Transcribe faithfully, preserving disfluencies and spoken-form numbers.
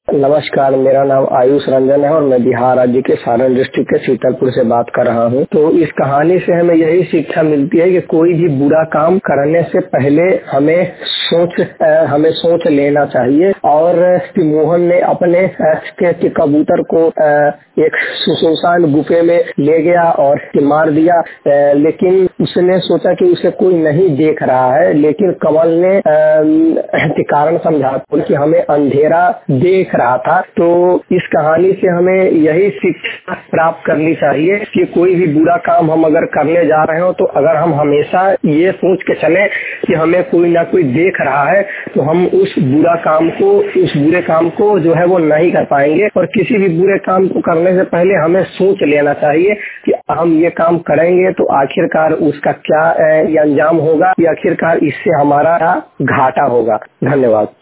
नमस्कार, मेरा नाम आयुष रंजन है और मैं बिहार राज्य के सारण डिस्ट्रिक्ट के शीतलपुर से बात कर रहा हूँ। तो इस कहानी से हमें यही शिक्षा मिलती है कि कोई भी बुरा काम करने से पहले हमें सोच आ, हमें सोच लेना चाहिए। और मोहन ने अपने आ, के, के कबूतर को आ, एक सुनसान गुफे में ले गया और मार दिया, आ, लेकिन उसने सोचा कि उसे कोई नहीं देख रहा है, लेकिन कमल ने आ, के कारण समझा कि हमें अंधेरा देख रहा था। तो इस कहानी से हमें यही शिक्षा प्राप्त करनी चाहिए कि कोई भी बुरा काम हम अगर करने जा रहे हो तो अगर हम हमेशा ये सोच के चले कि हमें कोई ना कोई देख रहा है तो हम उस बुरा काम को उस बुरे काम को जो है वो नहीं कर पाएंगे। और किसी भी बुरे काम को करने से पहले हमें सोच लेना चाहिए कि हम ये काम करेंगे तो आखिरकार उसका क्या अंजाम होगा, या आखिरकार इससे हमारा घाटा होगा। धन्यवाद।